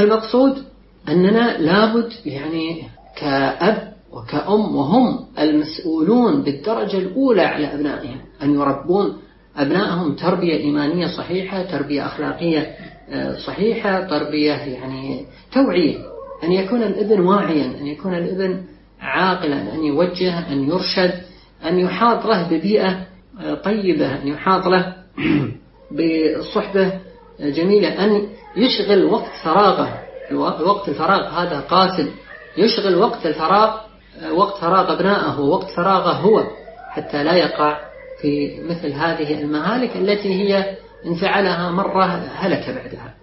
المقصود أننا لابد يعني كأب وكأم وهم المسؤولون بالدرجة الأولى على أبنائهم أن يربون أبنائهم تربية إيمانية صحيحة، تربية أخلاقية صحيحة، تربية يعني توعية، أن يكون الابن واعيا، أن يكون الابن عاقلا، أن يوجه، أن يرشد، أن يحاط له ببيئة طيبة، أن يحاط له بصحبة جميلة، أن يشغل وقت فراغه. وقت الفراغ هذا قاتل، يشغل وقت الفراغ وقت فراغ أبنائه ووقت فراغه هو، حتى لا يقع في مثل هذه المهالك التي هي إن فعلها مرة هلك بعدها.